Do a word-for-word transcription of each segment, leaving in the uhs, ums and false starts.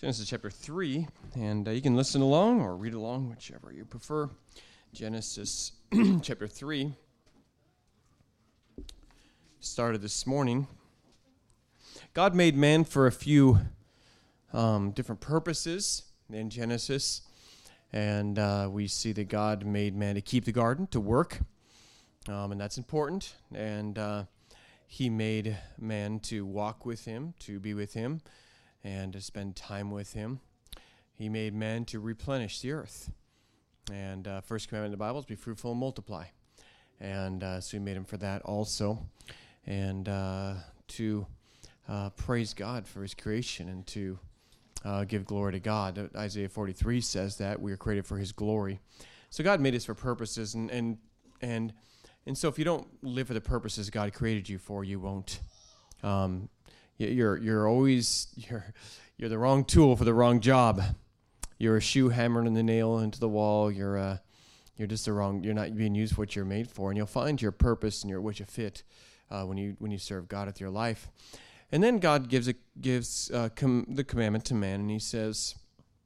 Genesis chapter three, and uh, you can listen along or read along, whichever you prefer. Genesis chapter three started this morning. God made man for a few um, different purposes in Genesis, and uh, we see that God made man to keep the garden, to work, um, and that's important, and uh, he made man to walk with him, to be with him, and to spend time with him. He made man to replenish the earth. And uh, first commandment in the Bible is be fruitful and multiply. And uh, so he made him for that also. And uh, to uh, praise God for his creation and to uh, give glory to God. Isaiah forty-three says that we are created for his glory. So God made us for purposes. And, and, and, and so if you don't live for the purposes God created you for, you won't. Um, You're you're always you're you're the wrong tool for the wrong job. You're a shoe hammering the nail into the wall. You're uh you're just the wrong. You're not being used for what you're made for, and you'll find your purpose and your what you fit uh, when you when you serve God with your life. And then God gives a gives uh, com- the commandment to man, and He says,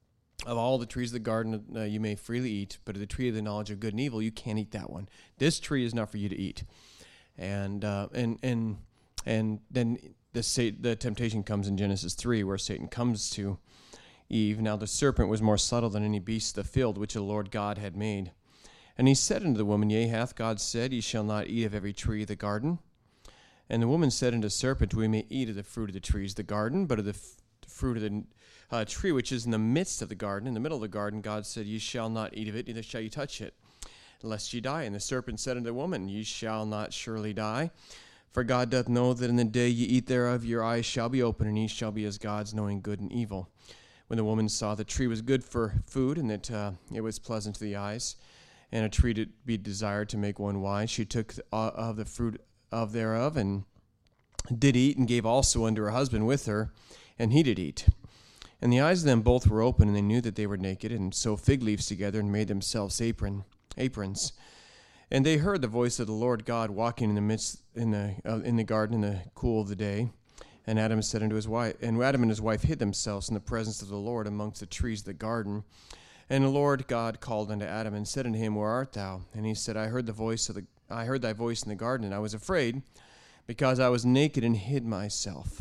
"Of all the trees of the garden uh, you may freely eat, but of the tree of the knowledge of good and evil you can't eat that one. This tree is not for you to eat." And uh, and and and then. The, Satan, the temptation comes in Genesis three, where Satan comes to Eve. Now the serpent was more subtle than any beast of the field which the Lord God had made. And he said unto the woman, Yea, hath God said, Ye shall not eat of every tree of the garden? And the woman said unto the serpent, We may eat of the fruit of the trees of the garden, but of the f- fruit of the uh, tree which is in the midst of the garden, in the middle of the garden, God said, Ye shall not eat of it, neither shall ye touch it, lest ye die. And the serpent said unto the woman, Ye shall not surely die. For God doth know that in the day ye eat thereof, your eyes shall be open, and ye shall be as gods, knowing good and evil. When the woman saw the tree was good for food, and that uh, it was pleasant to the eyes, and a tree to be desired to make one wise, she took uh, of the fruit of thereof, and did eat, and gave also unto her husband with her, and he did eat. And the eyes of them both were open, and they knew that they were naked, and sewed fig leaves together, and made themselves apron aprons. And they heard the voice of the Lord God walking in the midst in the uh, in the garden in the cool of the day. And Adam said unto his wife, and Adam and his wife hid themselves in the presence of the Lord amongst the trees of the garden. And the Lord God called unto Adam and said unto him, Where art thou? And he said, I heard the voice of the I heard thy voice in the garden, and I was afraid, because I was naked and hid myself.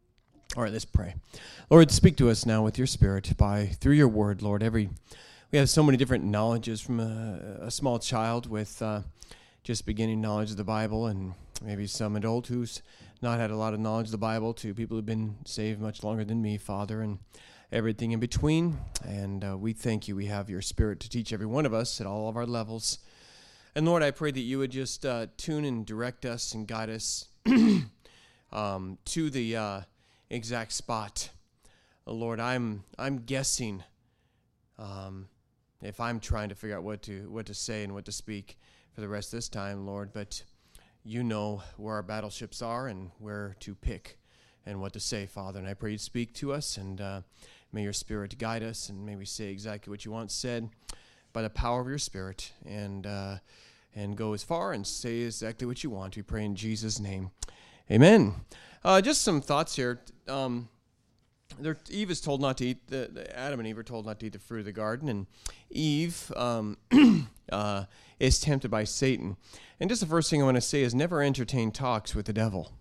All right, let's pray. Lord, speak to us now with your Spirit by through your word, Lord. Every We have so many different knowledges from a, a small child with uh, just beginning knowledge of the Bible, and maybe some adult who's not had a lot of knowledge of the Bible, to people who've been saved much longer than me, Father, and everything in between. And uh, we thank you. We have your Spirit to teach every one of us at all of our levels. And Lord, I pray that you would just uh, tune and direct us and guide us um, to the uh, exact spot. Uh, Lord, I'm I'm guessing. Um, If I'm trying to figure out what to what to say and what to speak for the rest of this time, Lord, but you know where our battleships are and where to pick and what to say, Father. And I pray you'd speak to us, and uh, may your Spirit guide us, and may we say exactly what you want said by the power of your Spirit, and uh, and go as far and say exactly what you want. We pray in Jesus' name. Amen. Uh, just some thoughts here. Um, They're, Eve is told not to eat, the, the Adam and Eve are told not to eat the fruit of the garden, and Eve um, uh, is tempted by Satan. And just the first thing I want to say is never entertain talks with the devil.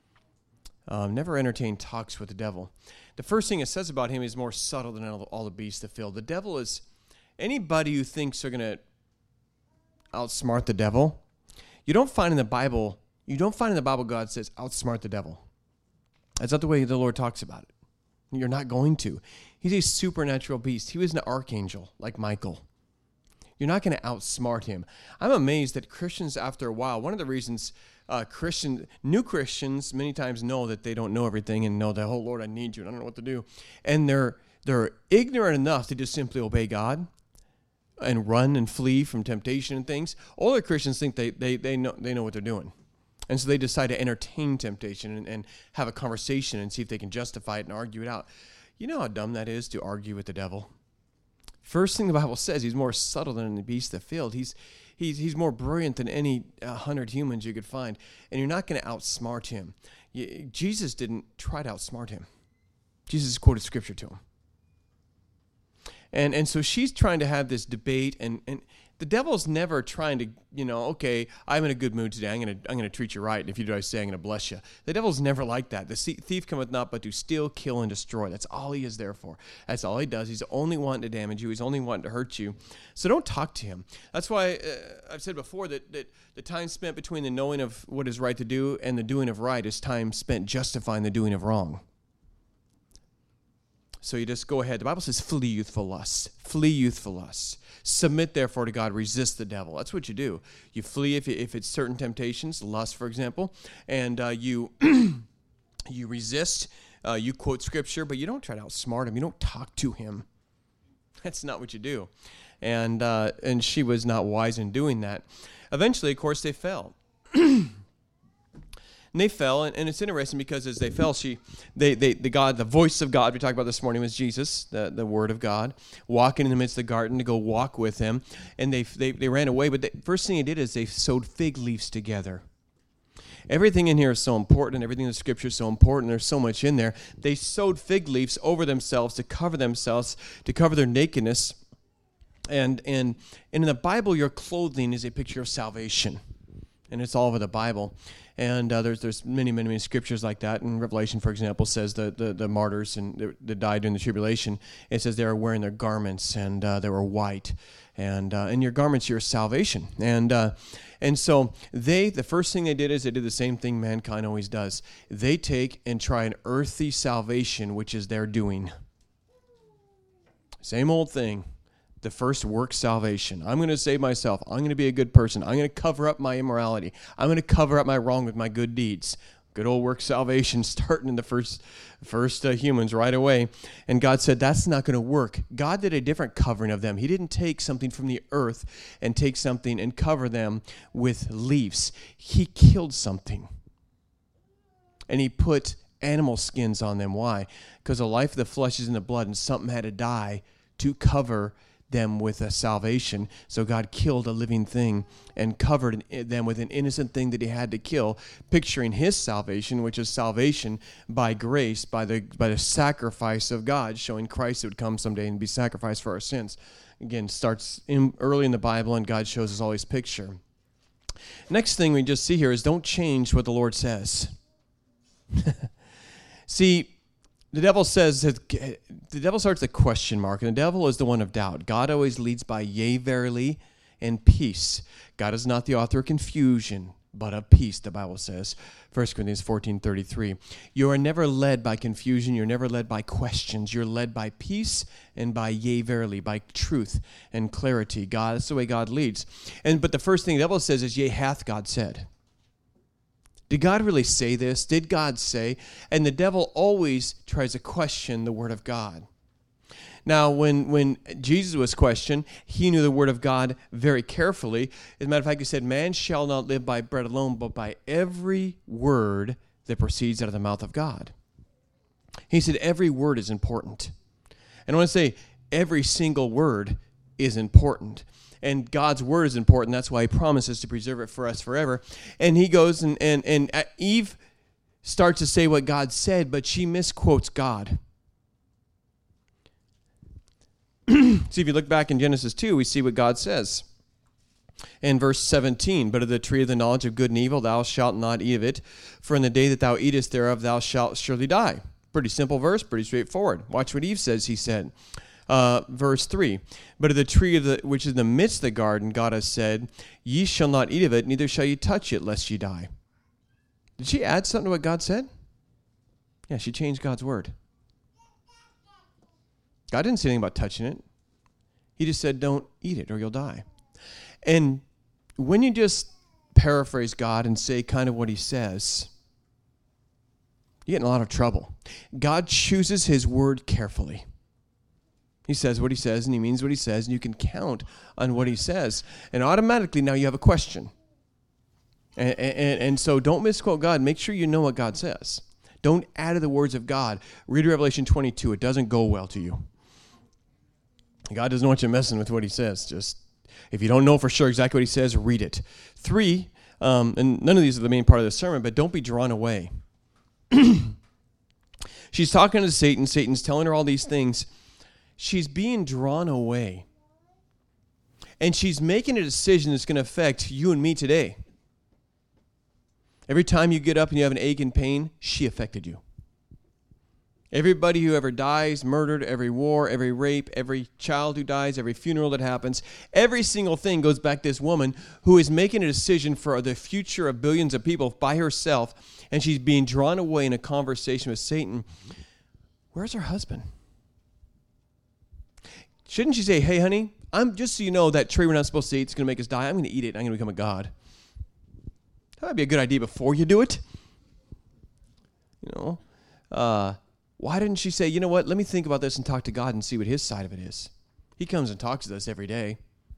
Um, never entertain talks with the devil. The first thing it says about him is more subtle than all, all the beasts of the field. The devil is, anybody who thinks they're going to outsmart the devil, you don't find in the Bible, you don't find in the Bible God says outsmart the devil. That's not the way the Lord talks about it. You're not going to. He's a supernatural beast. He was an archangel like Michael. You're not going to outsmart him. I'm amazed that Christians, after a while, one of the reasons uh, Christian, new Christians many times know that they don't know everything and know that, oh, Lord, I need you, and I don't know what to do. And they're they're ignorant enough to just simply obey God and run and flee from temptation and things. Older Christians think they they they know they know what they're doing. And so they decide to entertain temptation and, and have a conversation and see if they can justify it and argue it out. You know how dumb that is, to argue with the devil? First thing the Bible says, he's more subtle than the beast of the field. He's he's he's more brilliant than any uh, hundred humans you could find. And you're not going to outsmart him. You, Jesus didn't try to outsmart him. Jesus quoted scripture to him. And and so she's trying to have this debate, and, and the devil's never trying to, you know, okay, I'm in a good mood today. I'm going to I'm gonna treat you right. And if you do, I say, I'm going to bless you. The devil's never like that. The thief cometh not but to steal, kill, and destroy. That's all he is there for. That's all he does. He's only wanting to damage you. He's only wanting to hurt you. So don't talk to him. That's why uh, I've said before that, that the time spent between the knowing of what is right to do and the doing of right is time spent justifying the doing of wrong. So you just go ahead. The Bible says, flee youthful lusts. Flee youthful lusts. Submit, therefore, to God. Resist the devil. That's what you do. You flee if, if it's certain temptations, lust, for example, and uh, you you resist. Uh, you quote Scripture, but you don't try to outsmart him. You don't talk to him. That's not what you do. And uh, and she was not wise in doing that. Eventually, of course, they fell. And they fell, and, and it's interesting because as they fell, she, they, they, the God, the voice of God we talked about this morning was Jesus, the, the Word of God, walking in the midst of the garden to go walk with him, and they they, they ran away. But the first thing he did is they sewed fig leaves together. Everything in here is so important, and everything in the Scripture is so important. There's so much in there. They sewed fig leaves over themselves to cover themselves, to cover their nakedness. And and and in the Bible, your clothing is a picture of salvation, and it's all over the Bible. And uh, there's there's many, many, many scriptures like that. And Revelation, for example, says the, the, the martyrs and the, that died during the tribulation, it says they were wearing their garments, and uh, they were white. And uh, in your garments, your salvation. And uh, and so they, the first thing they did is they did the same thing mankind always does. They take and try an earthly salvation, which is their doing. Same old thing. The first work salvation. I'm going to save myself. I'm going to be a good person. I'm going to cover up my immorality. I'm going to cover up my wrong with my good deeds. Good old work salvation starting in the first first uh, humans right away. And God said, that's not going to work. God did a different covering of them. He didn't take something from the earth and take something and cover them with leaves. He killed something. And he put animal skins on them. Why? Because the life of the flesh is in the blood, and something had to die to cover them with a salvation. So God killed a living thing and covered them with an innocent thing that he had to kill, picturing his salvation, which is salvation by grace, by the by the sacrifice of God, showing Christ would come someday and be sacrificed for our sins. Again, starts in, early in the Bible, and God shows us all his picture. Next thing we just see here is don't change what the Lord says. See, the devil says that the devil starts a question mark, and the devil is the one of doubt. God always leads by yea, verily, and peace. God is not the author of confusion, but of peace, the Bible says. First Corinthians fourteen thirty-three. You are never led by confusion. You're never led by questions. You're led by peace and by yea, verily, by truth and clarity. God, that's the way God leads. And but the first thing the devil says is, yea, hath God said. Did God really say this? Did God say? And the devil always tries to question the Word of God. Now, when, when Jesus was questioned, he knew the Word of God very carefully. As a matter of fact, he said, man shall not live by bread alone, but by every word that proceeds out of the mouth of God. He said every word is important. And I want to say every single word is important. And God's word is important. That's why he promises to preserve it for us forever. And he goes and, and, and Eve starts to say what God said, but she misquotes God. See, if you look back in Genesis two, we see what God says. In verse seventeen, but of the tree of the knowledge of good and evil thou shalt not eat of it, for in the day that thou eatest thereof thou shalt surely die. Pretty simple verse, pretty straightforward. Watch what Eve says, he said. Uh, verse three, but of the tree of the which is in the midst of the garden, God has said, ye shall not eat of it, neither shall ye touch it, lest ye die. Did she add something to what God said? Yeah, she changed God's word. God didn't say anything about touching it. He just said, don't eat it or you'll die. And when you just paraphrase God and say kind of what he says, you get in a lot of trouble. God chooses his word carefully. He says what he says, and he means what he says, and you can count on what he says. And automatically now you have a question. And, and, and so don't misquote God. Make sure you know what God says. Don't add to the words of God. Read Revelation twenty-two. It doesn't go well to you. God doesn't want you messing with what he says. Just, if you don't know for sure exactly what he says, read it. Three, um, and none of these are the main part of the sermon, but don't be drawn away. She's talking to Satan. Satan's telling her all these things. she's being drawn away. And she's making a decision that's going to affect you and me today. Every time you get up and you have an ache and pain, she affected you. Everybody who ever dies, murdered, every war, every rape, every child who dies, every funeral that happens, every single thing goes back to this woman who is making a decision for the future of billions of people by herself, and she's being drawn away in a conversation with Satan. Where's her husband? Shouldn't she say, hey, honey, I'm just so you know that tree we're not supposed to eat, it's going to make us die. I'm going to eat it. I'm going to become a god. That might be a good idea before you do it. You know, uh, why didn't she say, you know what, let me think about this and talk to God and see what his side of it is? He comes and talks to us every day.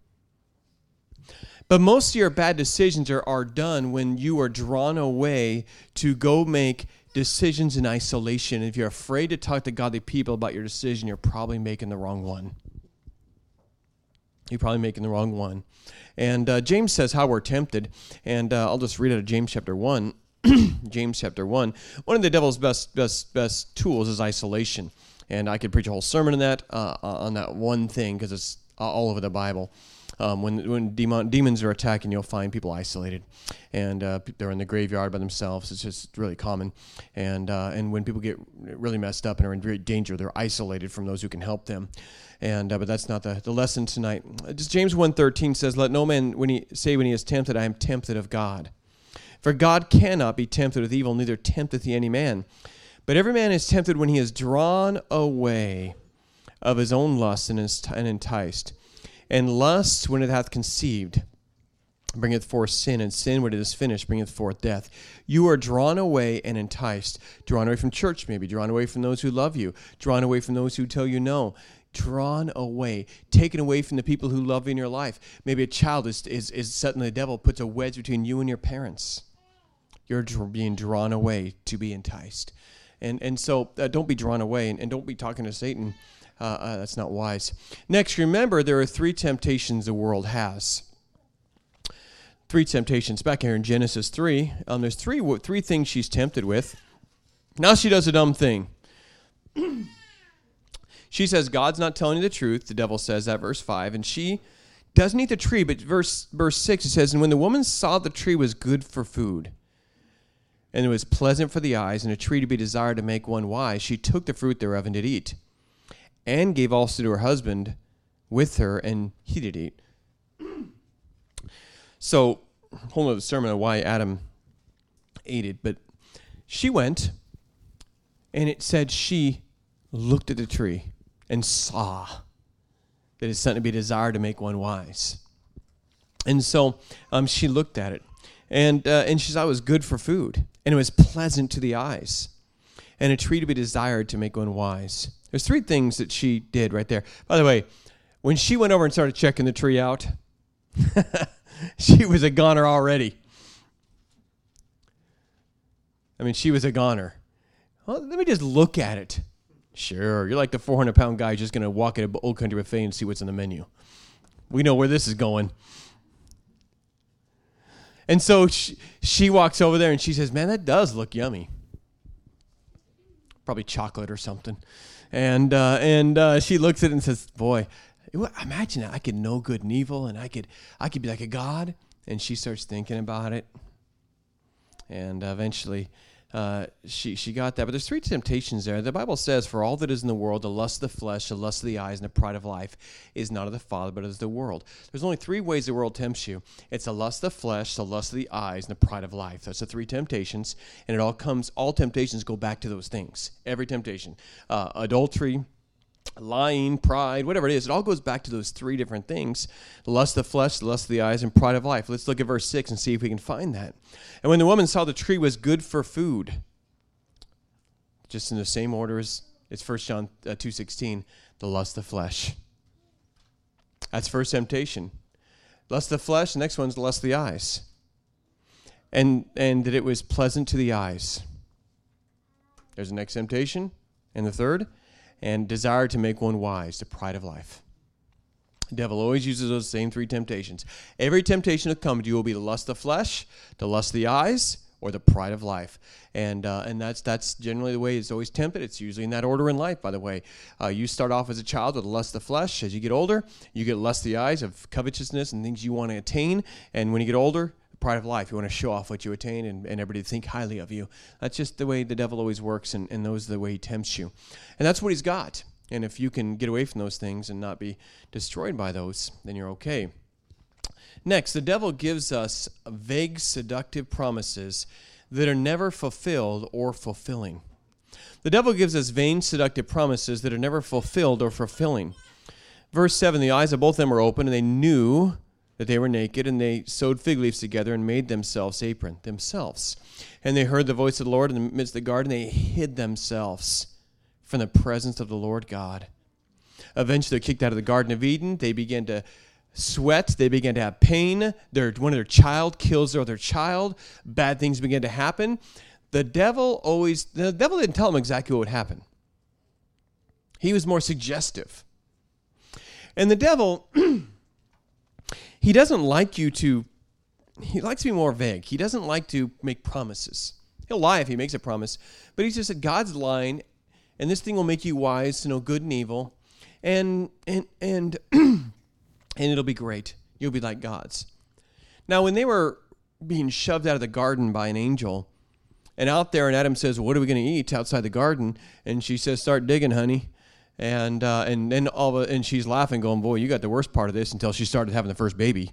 But most of your bad decisions are, are done when you are drawn away to go make decisions in isolation. If you're afraid to talk to godly people about your decision, you're probably making the wrong one. You're probably making the wrong one. And uh, James says how we're tempted. And uh, I'll just read out of James chapter one. James chapter one. One of the devil's best best best tools is isolation. And I could preach a whole sermon on that, uh, on that one thing, because it's all over the Bible. Um, when when demon, demons are attacking, you'll find people isolated, and uh, they're in the graveyard by themselves. It's just really common, and uh, and when people get really messed up and are in great danger, they're isolated from those who can help them. And uh, but that's not the, the lesson tonight. Just James one thirteen says, "Let no man when he say when he is tempted, I am tempted of God. For God cannot be tempted with evil, neither tempteth he any man. But every man is tempted when he is drawn away of his own lust and is and enticed. And lust, when it hath conceived, bringeth forth sin, and sin, when it is finished, bringeth forth death. You are drawn away and enticed. Drawn away from church, maybe. Drawn away from those who love you. Drawn away from those who tell you no. Drawn away. Taken away from the people who love you in your life. Maybe a child is, is, is setting the devil, puts a wedge between you and your parents. You're dr- being drawn away to be enticed. And and so uh, don't be drawn away, and, and don't be talking to Satan. Uh, uh, that's not wise. Next, remember there are three temptations the world has. Three temptations. Back here in Genesis three, um, there's three three things she's tempted with. Now she does a dumb thing. She says, God's not telling you the truth. The devil says that, verse five. And she doesn't eat the tree, but verse, verse six, it says, and when the woman saw the tree was good for food, and it was pleasant for the eyes, and a tree to be desired to make one wise, she took the fruit thereof and did eat, and gave also to her husband with her, and he did eat. So, whole other sermon on why Adam ate it, but she went, and it said she looked at the tree and saw that it's something to be desired to make one wise. And so um, she looked at it, and uh, and she saw it was good for food, and it was pleasant to the eyes, and a tree to be desired to make one wise. There's three things that she did right there. By the way, when she went over and started checking the tree out, she was a goner already. I mean, she was a goner. Well, let me just look at it. Sure, you're like the four hundred pound guy just going to walk into Old Country Buffet and see what's on the menu. We know where this is going. And so she, she walks over there and she says, man, that does look yummy. Probably chocolate or something. And uh, and uh, she looks at it and says, boy, imagine I could know good and evil, and I could I could be like a god. And she starts thinking about it. And uh, eventually uh, she she got that. But there's three temptations there. The Bible says, for all that is in the world, the lust of the flesh, the lust of the eyes, and the pride of life is not of the Father, but is the world. There's only three ways the world tempts you. It's the lust of the flesh, the lust of the eyes, and the pride of life. That's the three temptations. And it all comes, all temptations go back to those things. Every temptation. Uh, adultery, lying, pride, whatever it is, it all goes back to those three different things: the lust of the flesh, the lust of the eyes, and pride of life. Let's look at verse six and see if we can find that. And when the woman saw the tree was good for food, just in the same order as it's First John two sixteen, the lust of the flesh. That's first temptation. Lust of the flesh, the next one's the lust of the eyes. And and that it was pleasant to the eyes. There's the next temptation. And the third, and desire to make one wise, the pride of life. The devil always uses those same three temptations. Every temptation that comes to you will be the lust of the flesh, the lust of the eyes, or the pride of life. And uh, and that's that's generally the way it's always tempted. It's usually in that order in life, by the way. Uh, you start off as a child with the lust of the flesh. As you get older, you get lust of the eyes of covetousness and things you want to attain. And when you get older, pride of life. You want to show off what you attain and, and everybody think highly of you. That's just the way the devil always works, and, and those are the way he tempts you. And that's what he's got. And if you can get away from those things and not be destroyed by those, then you're okay. Next, the devil gives us vague, seductive promises that are never fulfilled or fulfilling. The devil gives us vain, seductive promises that are never fulfilled or fulfilling. Verse seven, the eyes of both of them were open, and they knew that they were naked, and they sewed fig leaves together and made themselves apron, themselves. And they heard the voice of the Lord in the midst of the garden. They hid themselves from the presence of the Lord God. Eventually, they're kicked out of the Garden of Eden. They begin to sweat. They begin to have pain. Their, one of their child kills their other child. Bad things begin to happen. The devil always, the devil didn't tell them exactly what would happen. He was more suggestive. And the devil, he doesn't like you to, he likes to be more vague. He doesn't like to make promises. He'll lie if he makes a promise. But he's just a God's line, and this thing will make you wise to know good and evil, and and and and it'll be great. You'll be like gods. Now, when they were being shoved out of the garden by an angel, and out there, and Adam says, "What are we going to eat outside the garden?" And she says, "Start digging, honey." And uh, and then all of a, and she's laughing, going, "Boy, you got the worst part of this," until she started having the first baby.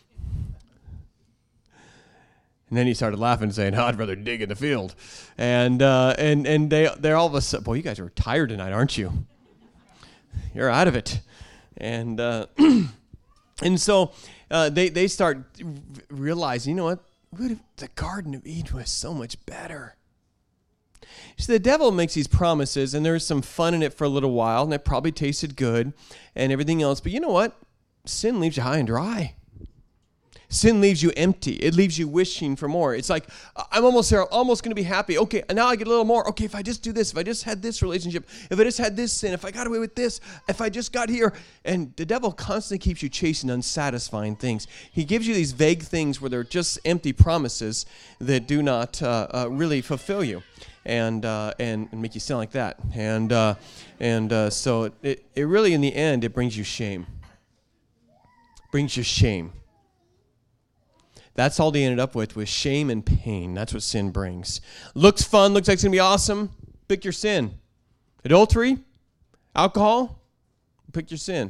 And then he started laughing and saying, oh, I'd rather dig in the field. And uh, and and they, they're all of a sudden, boy, you guys are tired tonight, aren't you? You're out of it. And uh, and so uh, they, they start realizing, you know what? What if the Garden of Eden was so much better? So the devil makes these promises, and there's some fun in it for a little while, and it probably tasted good and everything else. But you know what? Sin leaves you high and dry. Sin leaves you empty. It leaves you wishing for more. It's like, I'm almost there. I'm almost going to be happy. Okay, and now I get a little more. Okay, if I just do this, if I just had this relationship, if I just had this sin, if I got away with this, if I just got here. And the devil constantly keeps you chasing unsatisfying things. He gives you these vague things where they're just empty promises that do not uh, uh, really fulfill you. And, uh, and and make you sound like that. And uh, and uh, so it, it really, in the end, it brings you shame. Brings you shame. That's all they ended up with, was shame and pain. That's what sin brings. Looks fun, looks like it's going to be awesome. Pick your sin. Adultery, alcohol, pick your sin.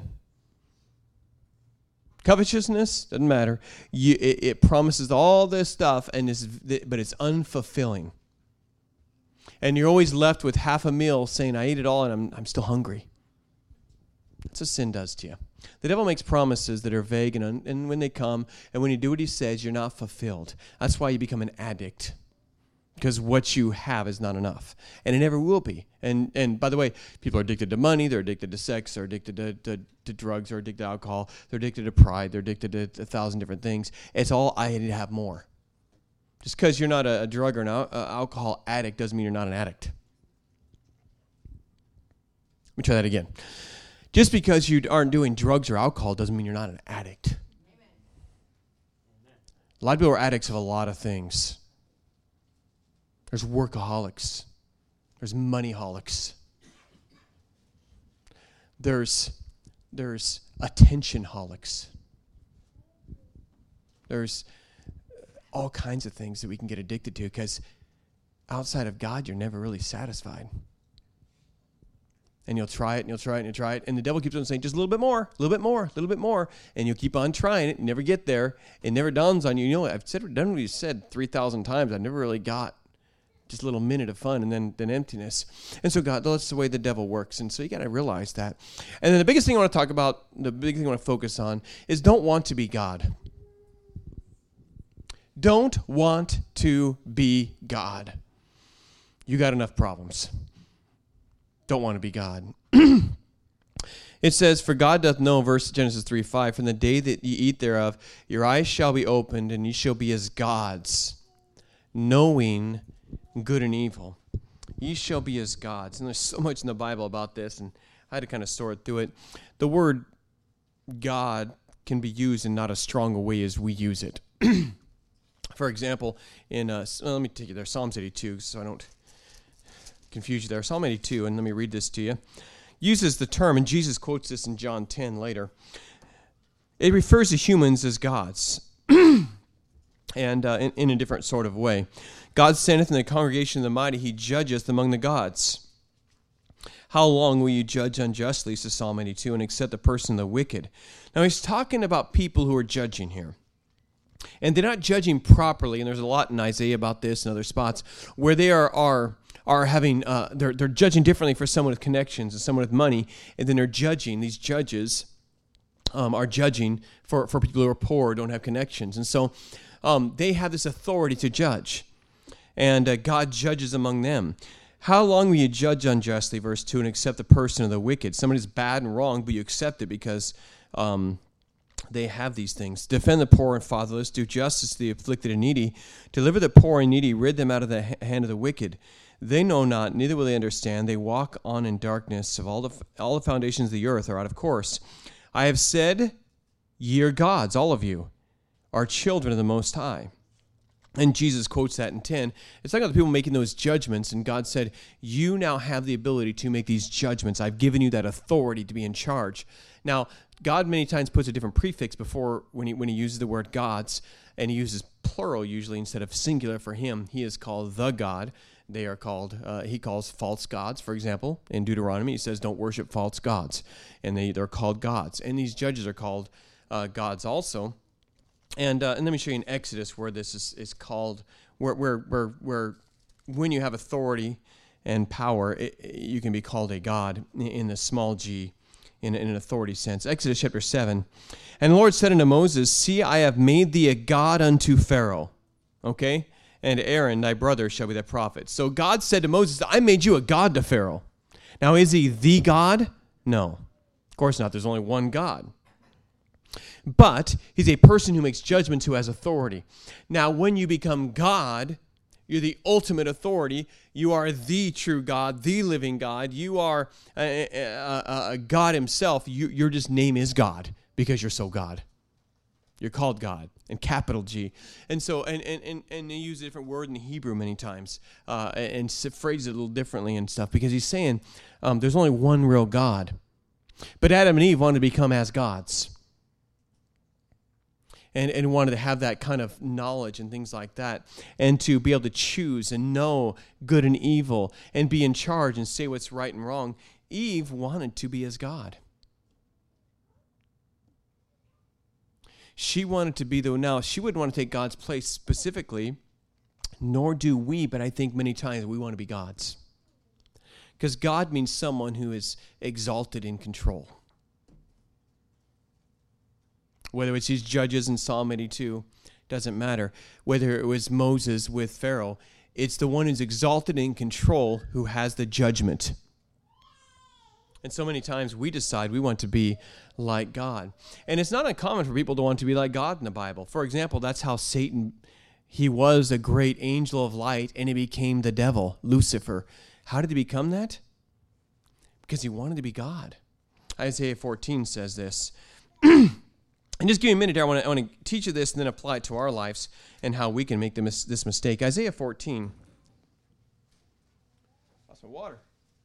Covetousness, doesn't matter. You, it, it promises all this stuff, and it's, but it's unfulfilling. And you're always left with half a meal saying, I ate it all and I'm, I'm still hungry. That's what sin does to you. The devil makes promises that are vague, and, un- and when they come, and when you do what he says, you're not fulfilled. That's why you become an addict, because what you have is not enough, and it never will be. And and by the way, people are addicted to money, they're addicted to sex, they're addicted to, to, to drugs, they're addicted to alcohol, they're addicted to pride, they're addicted to a thousand different things. It's all, I need to have more. Just because you're not a, a drug or an al- uh, alcohol addict doesn't mean you're not an addict. Let me try that again. Just because you aren't doing drugs or alcohol doesn't mean you're not an addict. Amen. A lot of people are addicts of a lot of things. There's workaholics. There's moneyholics. There's, there's attentionholics. There's all kinds of things that we can get addicted to, because outside of God, you're never really satisfied. And you'll try it, and you'll try it, and you'll try it. And the devil keeps on saying, just a little bit more, a little bit more, a little bit more. And you'll keep on trying it, and never get there. It never dawns on you. You know, I've said, done what you said three thousand times. I never really got just a little minute of fun, and then, then emptiness. And so God, that's the way the devil works. And so you got to realize that. And then the biggest thing I want to talk about, the big thing I want to focus on, is don't want to be God. Don't want to be God. You got enough problems. Don't want to be God. It says, for God doth know, verse Genesis three five, from the day that ye eat thereof, your eyes shall be opened, and ye shall be as gods, knowing good and evil. Ye shall be as gods. And there's so much in the Bible about this, and I had to kind of sort through it. The word God can be used in not as strong a way as we use it. For example, in uh, well, let me take you there, Psalms eighty-two, so I don't confuse you there. Psalm eighty-two, and let me read this to you. Uses the term, and Jesus quotes this in John ten later. It refers to humans as gods, and uh, in, in a different sort of way. God standeth in the congregation of the mighty, he judgeth among the gods. How long will you judge unjustly, says Psalm eighty-two, and accept the person of the wicked? Now he's talking about people who are judging here. And they're not judging properly, and there's a lot in Isaiah about this and other spots, where they are are are having, uh, they're, they're judging differently for someone with connections and someone with money, and then they're judging, these judges um, are judging for, for people who are poor, don't have connections. And so um, they have this authority to judge, and uh, God judges among them. How long will you judge unjustly, verse two, and accept the person of the wicked? Somebody's bad and wrong, but you accept it because um, they have these things. Defend the poor and fatherless, do justice to the afflicted and needy, deliver the poor and needy, rid them out of the hand of the wicked. They know not, neither will they understand. They walk on in darkness. Of all the all the foundations of the earth are out of course. I have said, ye are gods, all of you, are children of the Most High. And Jesus quotes that in ten. It's talking about the people making those judgments, and God said, you now have the ability to make these judgments. I've given you that authority to be in charge. Now, God many times puts a different prefix before when he when he uses the word gods, and he uses plural usually instead of singular for him. He is called the God. They are called, uh, he calls false gods, for example. In Deuteronomy, he says, don't worship false gods. And they, they're called gods. And these judges are called uh, gods also. And uh, and let me show you in Exodus where this is, is called, where, where, where, where when you have authority and power, it, it, you can be called a god in the small g, in, in an authority sense. Exodus chapter seven. And the Lord said unto Moses, see, I have made thee a god unto Pharaoh. Okay? And Aaron, thy brother, shall be thy prophet. So God said to Moses, I made you a god to Pharaoh. Now, is he the God? No. Of course not. There's only one God. But he's a person who makes judgments, who has authority. Now, when you become God, you're the ultimate authority. You are the true God, the living God. You are a, a, a God himself. You, your just name is God because you're so God. You're called God, in capital G. And so, and and, and, and they use a different word in the Hebrew many times, uh, and phrase it a little differently and stuff, because he's saying um, there's only one real God. But Adam and Eve wanted to become as gods. And, and wanted to have that kind of knowledge and things like that, and to be able to choose and know good and evil and be in charge and say what's right and wrong. Eve wanted to be as God. She wanted to be, though now, she wouldn't want to take God's place specifically, nor do we, but I think many times we want to be gods. Because God means someone who is exalted in control. Whether it's these judges in Psalm eighty-two, doesn't matter. Whether it was Moses with Pharaoh, it's the one who's exalted in control who has the judgment. And so many times we decide we want to be like God. And it's not uncommon for people to want to be like God in the Bible. For example, that's how Satan, he was a great angel of light, and he became the devil, Lucifer. How did he become that? Because he wanted to be God. Isaiah fourteen says this. And just give me a minute here. I want to, I want to teach you this and then apply it to our lives and how we can make the mis- this mistake. Isaiah fourteen. Lost my water.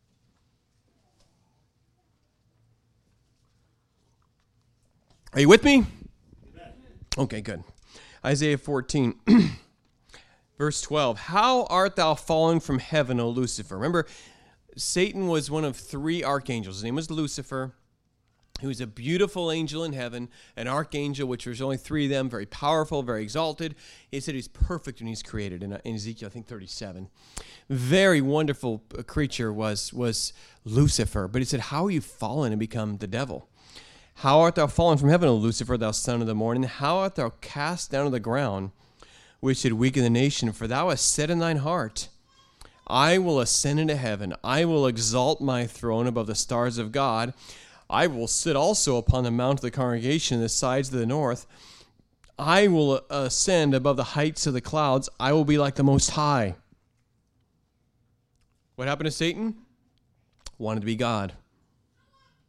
Are you with me? Okay, good. Isaiah fourteen, verse twelve. How art thou fallen from heaven, O Lucifer? Remember, Satan was one of three archangels. His name was Lucifer. He was a beautiful angel in heaven, an archangel, which there's only three of them, very powerful, very exalted. He said he's perfect when he's created, in, in Ezekiel, I think, thirty-seven. Very wonderful creature was, was Lucifer. But he said, how are you fallen and become the devil? How art thou fallen from heaven, O Lucifer, thou son of the morning? How art thou cast down to the ground, which did weaken the nation? For thou hast said in thine heart, I will ascend into heaven. I will exalt my throne above the stars of God. I will sit also upon the mount of the congregation in the sides of the north. I will ascend above the heights of the clouds. I will be like the Most High. What happened to Satan? Wanted to be God.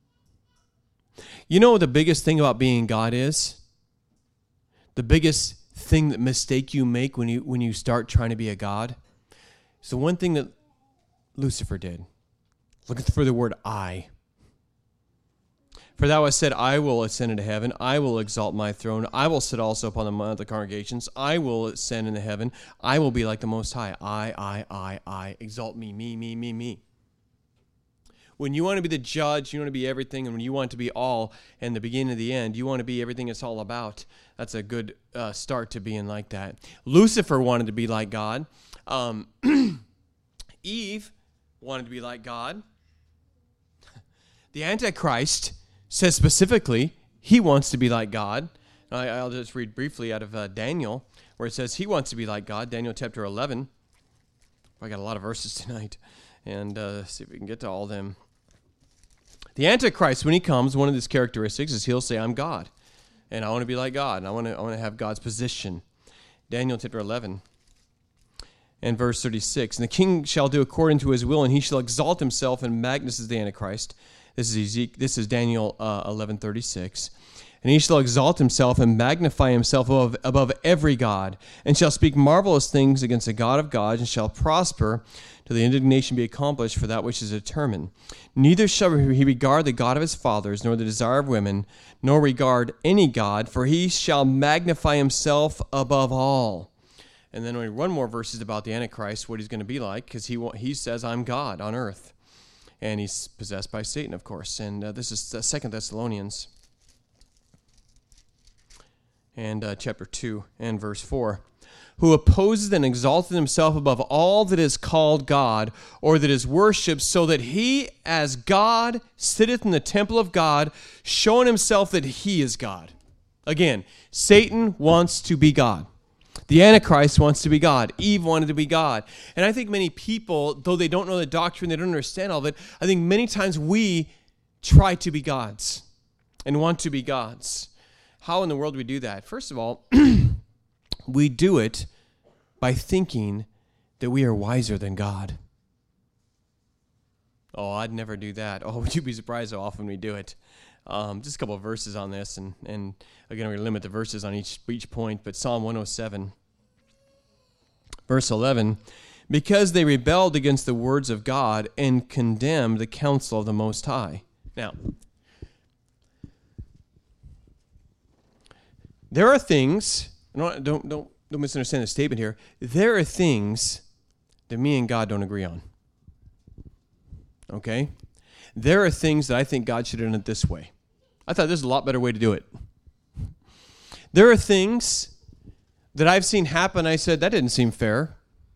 You know what the biggest thing about being God is? The biggest thing, that mistake you make when you when you start trying to be a god? It's the one thing that Lucifer did. Look for the word I. For thou hast said, I will ascend into heaven. I will exalt my throne. I will sit also upon the mount of the congregations. I will ascend into heaven. I will be like the Most High. I, I, I, I. Exalt me, me, me, me, me. When you want to be the judge, you want to be everything, and when you want to be all and the beginning and the end, you want to be everything it's all about. That's a good uh, start to being like that. Lucifer wanted to be like God. Um, Eve wanted to be like God. The Antichrist says specifically he wants to be like God. I, I'll just read briefly out of uh, Daniel, where it says he wants to be like God. Daniel chapter eleven. I got a lot of verses tonight, and uh, see if we can get to all of them. The Antichrist, when he comes, one of his characteristics is he'll say, I'm God, and I want to be like God, and I want to I want to have God's position. Daniel chapter eleven and verse thirty-six. And the king shall do according to his will, and he shall exalt himself, and Magnus is the Antichrist. This is Ezekiel, this is Daniel uh, eleven thirty-six. And he shall exalt himself and magnify himself above, above every god, and shall speak marvelous things against the God of gods, and shall prosper till the indignation be accomplished for that which is determined. Neither shall he regard the God of his fathers, nor the desire of women, nor regard any god, for he shall magnify himself above all. And then we one more verses about the Antichrist, what he's going to be like, because he he says, I'm God on earth. And he's possessed by Satan, of course. And uh, this is Second Thessalonians and uh, chapter two and verse four. Who opposes and exalted himself above all that is called God, or that is worshipped, so that he as God sitteth in the temple of God, showing himself that he is God. Again, Satan wants to be God. The Antichrist wants to be God. Eve wanted to be God. And I think many people, though they don't know the doctrine, they don't understand all of it, I think many times we try to be gods and want to be gods. How in the world do we do that? First of all, we do it by thinking that we are wiser than God. Oh, I'd never do that. Oh, would you be surprised how often we do it? Um, just a couple of verses on this, and, and again, we're going to limit the verses on each, each point, but Psalm one oh seven, verse eleven, because they rebelled against the words of God and condemned the counsel of the Most High. Now, there are things, don't, don't, don't, don't misunderstand the statement here, there are things that me and God don't agree on. Okay? There are things that I think God should have done it this way. I thought this is a lot better way to do it. There are things that I've seen happen. I said, that didn't seem fair.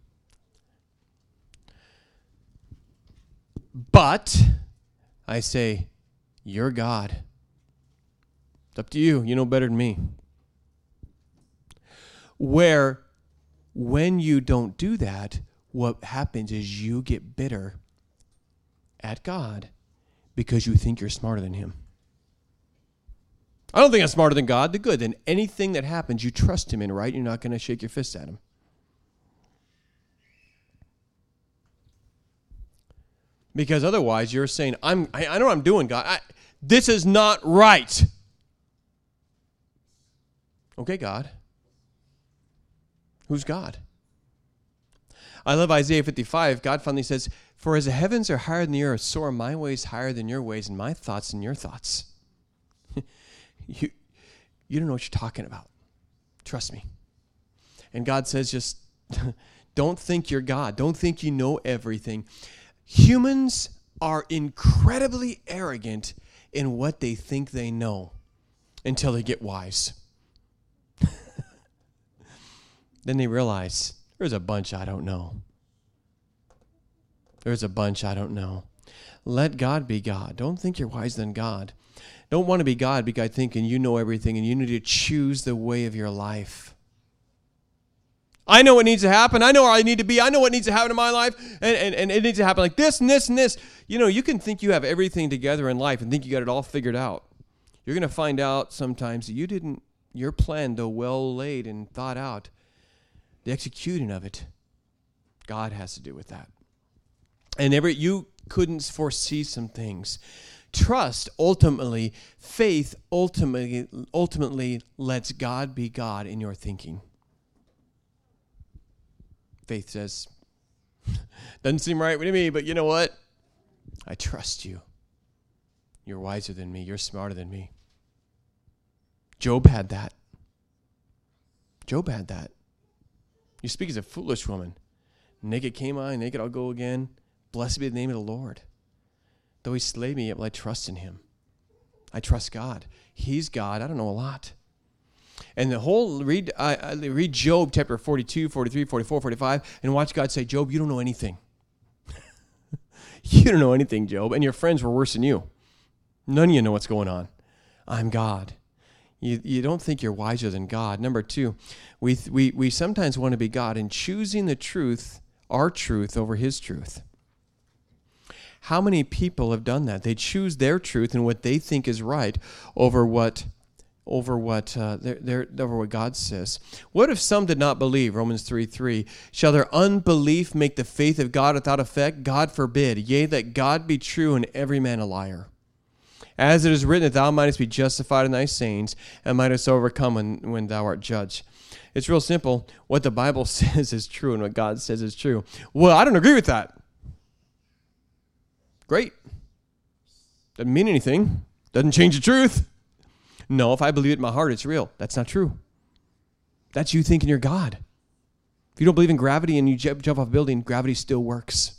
But I say, you're God. It's up to you. You know better than me. Where when you don't do that, what happens is you get bitter at God because you think you're smarter than him. I don't think I'm smarter than God. The good. Then anything that happens, you trust him in, right? You're not going to shake your fist at him. Because otherwise, you're saying, "I'm. I, I know what I'm doing, God. I, this is not right." Okay, God. Who's God? I love Isaiah fifty-five. God finally says, "For as the heavens are higher than the earth, so are my ways higher than your ways, and my thoughts than your thoughts." You, you don't know what you're talking about. Trust me. And God says, just don't think you're God. Don't think you know everything. Humans are incredibly arrogant in what they think they know until they get wise. Then they realize, there's a bunch I don't know. There's a bunch I don't know. Let God be God. Don't think you're wiser than God. Don't want to be God because thinking you know everything and you need to choose the way of your life. I know what needs to happen. I know where I need to be. I know what needs to happen in my life. And, and, and it needs to happen like this and this and this. You know, you can think you have everything together in life and think you got it all figured out. You're going to find out sometimes that you didn't, your plan, though well laid and thought out, the executing of it, God has to do with that. And every you couldn't foresee some things. Trust ultimately, faith ultimately, ultimately lets God be God in your thinking. Faith says, doesn't seem right to me, but you know what? I trust you. You're wiser than me. You're smarter than me. Job had that. Job had that. You speak as a foolish woman. Naked came I, naked I'll go again. Blessed be the name of the Lord. Though he slay me, yet will I trust in him. I trust God. He's God. I don't know a lot. And the whole, read, I, I read Job chapter forty-two, forty-three, forty-four, forty-five, and watch God say, Job, you don't know anything. You don't know anything, Job. And your friends were worse than you. None of you know what's going on. I'm God. You you don't think you're wiser than God. Number two, we we we sometimes want to be God in choosing the truth, our truth, over his truth. How many people have done that? They choose their truth and what they think is right over what over what uh, their, their, over what God says. What if some did not believe? Romans three three. Shall their unbelief make the faith of God without effect? God forbid. Yea, that God be true and every man a liar. As it is written, that thou mightest be justified in thy sayings, and mightest overcome when, when thou art judged. It's real simple. What the Bible says is true, and what God says is true. Well, I don't agree with that. Great. Doesn't mean anything. Doesn't change the truth. No, if I believe it in my heart, it's real. That's not true. That's you thinking you're God. If you don't believe in gravity and you jump off a building, gravity still works.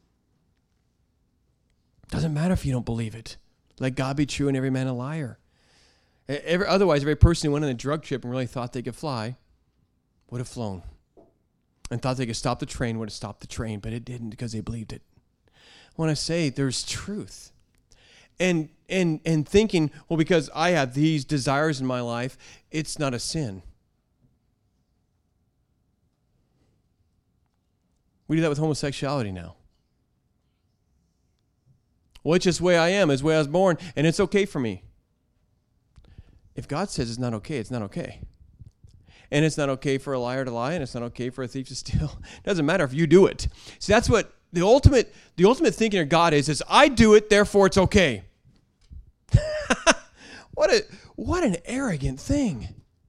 Doesn't matter if you don't believe it. Let God be true and every man a liar. Every, otherwise, every person who went on a drug trip and really thought they could fly would have flown. And thought they could stop the train would have stopped the train, but it didn't because they believed it. When I say there's truth. And and and thinking, well, because I have these desires in my life, it's not a sin. We do that with homosexuality now. Well, it's just the way I am, it's the way I was born, and it's okay for me. If God says it's not okay, it's not okay. And it's not okay for a liar to lie, and it's not okay for a thief to steal. It doesn't matter if you do it. See, that's what the ultimate the ultimate thinking of God is, is I do it, therefore it's okay. What a what an arrogant thing.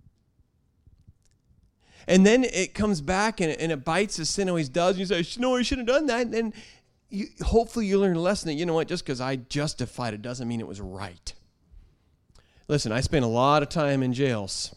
And then it comes back and, and it bites the sin always does. And you say, no, I shouldn't have done that. And then you, hopefully you learn a lesson that, you know what, just because I justified it doesn't mean it was right. Listen, I spent a lot of time in jails.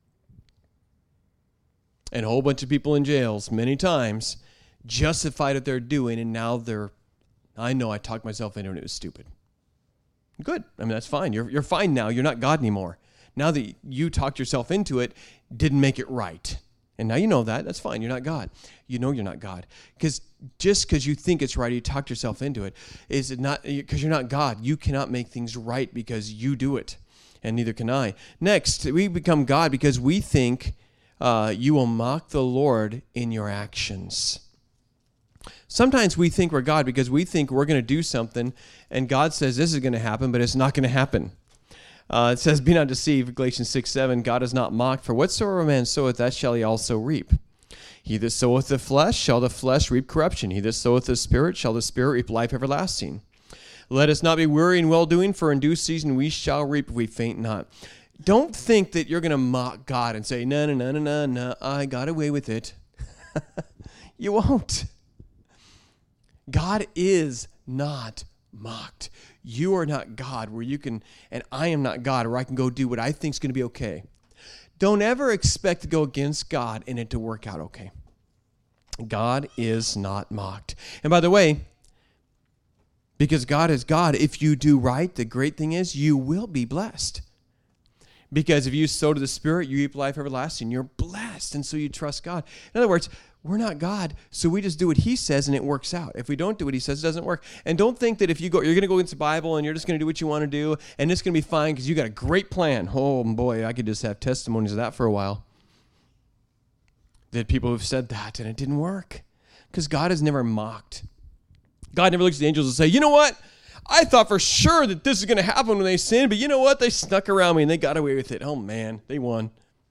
And a whole bunch of people in jails, many times, justified what they're doing, and now they're, I know I talked myself into it and it was stupid. Good. I mean, that's fine. You're you're fine now. You're not God anymore. Now that you talked yourself into it, didn't make it right. And now you know that. That's fine. You're not God. You know you're not God. Because just because you think it's right, you talked yourself into it, is it not because you're not God. You cannot make things right because you do it, and neither can I. Next, we become God because we think uh, you will mock the Lord in your actions. Sometimes we think we're God because we think we're going to do something, and God says this is going to happen, but it's not going to happen. Uh, it says, be not deceived, Galatians six seven, God is not mocked, for whatsoever a man soweth, that shall he also reap. He that soweth the flesh, shall the flesh reap corruption. He that soweth the Spirit, shall the Spirit reap life everlasting. Let us not be weary in well-doing, for in due season we shall reap if we faint not. Don't think that you're going to mock God and say, no, no, no, no, no, no, I got away with it. You won't. God is not mocked. You are not God where you can, and I am not God where I can go do what I think is going to be okay. Don't ever expect to go against God and it to work out okay. God is not mocked. And by the way, because God is God, if you do right, the great thing is you will be blessed. Because if you sow to the Spirit, you reap life everlasting. You're blessed, and so you trust God. In other words, we're not God, so we just do what he says and it works out. If we don't do what he says, it doesn't work. And don't think that if you go, you're going to go against the Bible and you're just going to do what you want to do and it's going to be fine because you got a great plan. Oh boy, I could just have testimonies of that for a while. That people have said that and it didn't work because God is never mocked. God never looks at the angels and say, you know what? I thought for sure that this is going to happen when they sinned, but you know what? They snuck around me and they got away with it. Oh man, they won.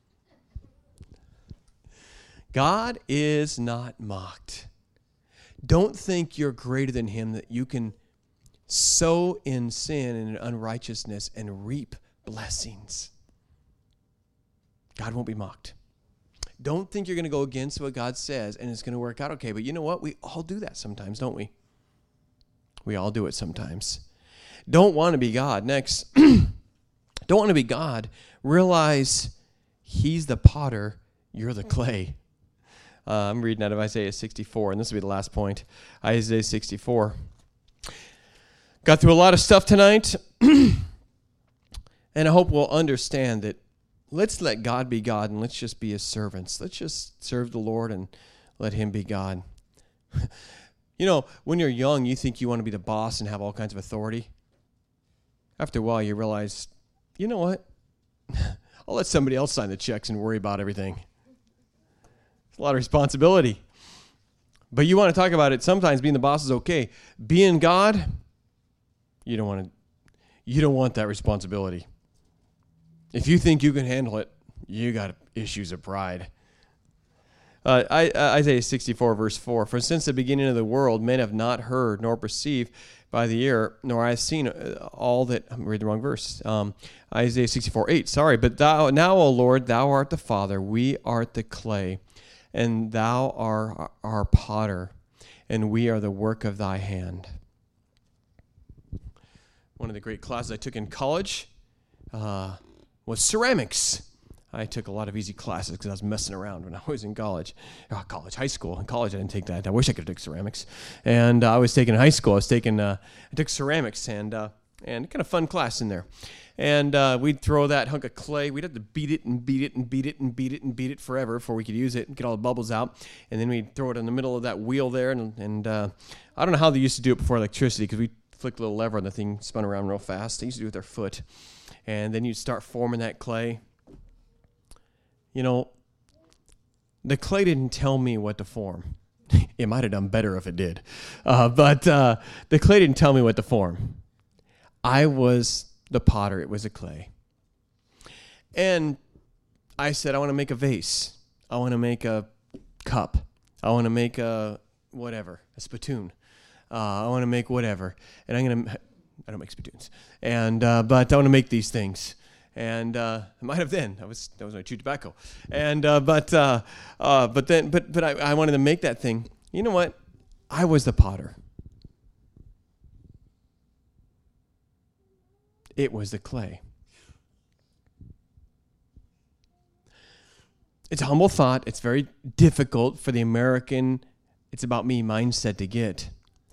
God is not mocked. Don't think you're greater than him, that you can sow in sin and in unrighteousness and reap blessings. God won't be mocked. Don't think you're going to go against what God says and it's going to work out okay. But you know what? We all do that sometimes, don't we? We all do it sometimes. Don't want to be God. Next, don't want to be God. Realize he's the potter, you're the clay. Uh, I'm reading out of Isaiah sixty-four, and this will be the last point. Isaiah sixty-four. Got through a lot of stuff tonight, and I hope we'll understand that let's let God be God, and let's just be his servants. Let's just serve the Lord and let him be God. You know, when you're young, you think you want to be the boss and have all kinds of authority. After a while, you realize, you know what? I'll let somebody else sign the checks and worry about everything. It's a lot of responsibility. But you want to talk about it. Sometimes being the boss is okay. Being God, you don't want to. You don't want that responsibility. If you think you can handle it, you got issues of pride. Uh, I, uh, Isaiah sixty-four, verse four. For since the beginning of the world, men have not heard nor perceived by the ear, nor I have seen all that. I'm reading the wrong verse. Um, Isaiah sixty-four, eight. Sorry, but thou now, O Lord, thou art the Father, we art the clay, and thou art our potter, and we are the work of thy hand. One of the great classes I took in college uh, was ceramics. I took a lot of easy classes because I was messing around when I was in college. Oh, college, high school. In college, I didn't take that. I wish I could have taken ceramics. And uh, I was taking in high school. I was taking, uh, I took ceramics and uh, and kind of fun class in there. And uh, we'd throw that hunk of clay. We'd have to beat it and beat it and beat it and beat it and beat it forever before we could use it and get all the bubbles out. And then we'd throw it in the middle of that wheel there. And, and uh, I don't know how they used to do it before electricity because we flicked a little lever and the thing spun around real fast. They used to do it with their foot. And then you'd start forming that clay. You know, the clay didn't tell me what to form. It might have done better if it did. Uh, but uh, the clay didn't tell me what to form. I was the potter. It was the clay. And I said, I want to make a vase. I want to make a cup. I want to make a whatever, a spittoon. Uh, I want to make whatever. And I'm going to, I don't make spittoons. And, uh, but I want to make these things. And uh, I might have then. I was that was when I chewed tobacco. And uh, but uh, uh, but then but but I, I wanted to make that thing. You know what? I was the potter. It was the clay. It's a humble thought. It's very difficult for the American, it's about me mindset to get.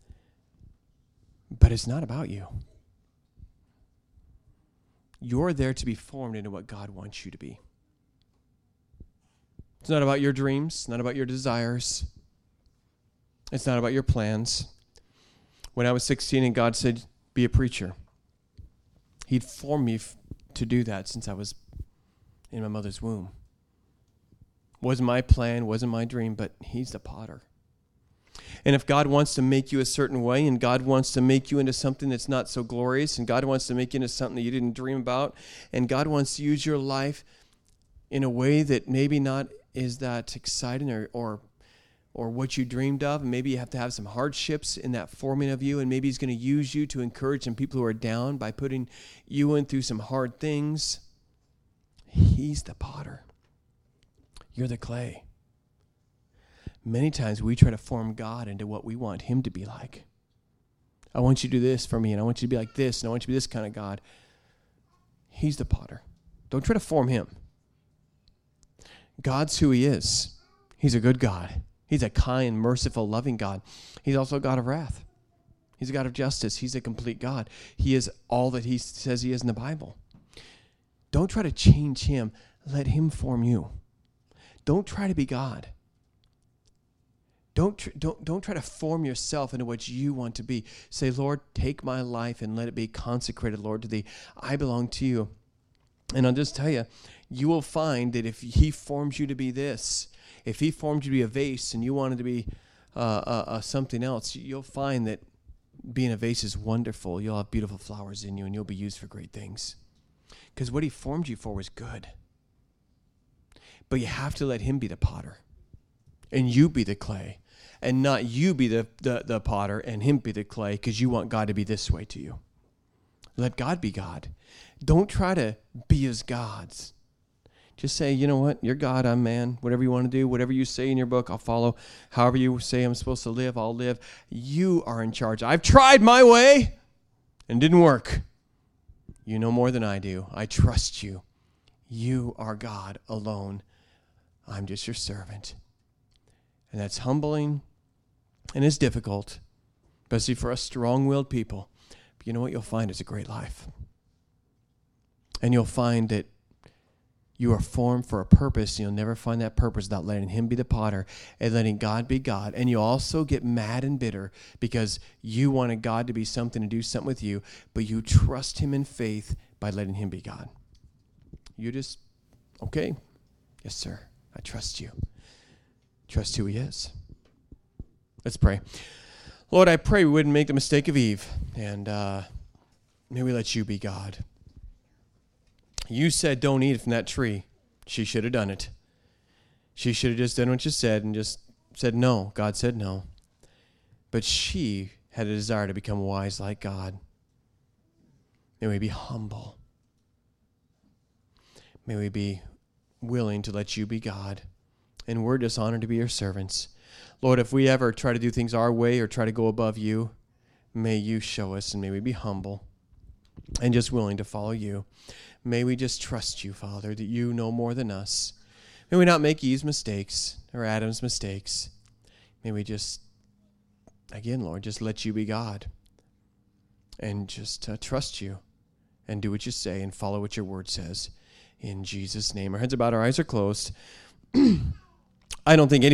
But it's not about you. You're there to be formed into what God wants you to be. It's not about your dreams. It's not about your desires. It's not about your plans. When I was sixteen and God said, be a preacher, he'd formed me f- to do that since I was in my mother's womb. Wasn't my plan, wasn't my dream, but he's the potter. And if God wants to make you a certain way, and God wants to make you into something that's not so glorious, and God wants to make you into something that you didn't dream about, and God wants to use your life in a way that maybe not is that exciting or or, or what you dreamed of, and maybe you have to have some hardships in that forming of you, and maybe he's going to use you to encourage some people who are down by putting you in through some hard things. He's the potter. You're the clay. Many times we try to form God into what we want him to be like. I want you to do this for me, and I want you to be like this, and I want you to be this kind of God. He's the potter. Don't try to form him. God's who he is. He's a good God. He's a kind, merciful, loving God. He's also a God of wrath. He's a God of justice. He's a complete God. He is all that he says he is in the Bible. Don't try to change him. Let him form you. Don't try to be God. Don't, tr- don't, don't try to form yourself into what you want to be. Say, Lord, take my life and let it be consecrated, Lord, to thee. I belong to you. And I'll just tell you, you will find that if he forms you to be this, if he formed you to be a vase and you wanted to be uh, uh, uh, something else, you'll find that being a vase is wonderful. You'll have beautiful flowers in you and you'll be used for great things. Because what he formed you for was good. But you have to let him be the potter. And you be the clay. And not you be the, the, the potter and him be the clay because you want God to be this way to you. Let God be God. Don't try to be as gods. Just say, you know what? You're God, I'm man. Whatever you want to do, whatever you say in your book, I'll follow. However you say I'm supposed to live, I'll live. You are in charge. I've tried my way and didn't work. You know more than I do. I trust you. You are God alone. I'm just your servant. And that's humbling and it's difficult, especially for us strong-willed people. But you know what you'll find is a great life. And you'll find that you are formed for a purpose. You'll never find that purpose without letting him be the potter and letting God be God. And you also get mad and bitter because you wanted God to be something, to do something with you, but you trust him in faith by letting him be God. You just, okay, yes, sir, I trust you. Trust who he is. Let's pray. Lord, I pray we wouldn't make the mistake of Eve, and uh, may we let you be God. You said don't eat from that tree. She should have done it. She should have just done what you said and just said no. God said no. But she had a desire to become wise like God. May we be humble. May we be willing to let you be God. And we're just honored to be your servants. Lord, if we ever try to do things our way or try to go above you, may you show us and may we be humble and just willing to follow you. May we just trust you, Father, that you know more than us. May we not make Eve's mistakes or Adam's mistakes. May we just, again, Lord, just let you be God and just uh, trust you and do what you say and follow what your word says. In Jesus' name. Our heads are bowed, our eyes are closed. I don't think any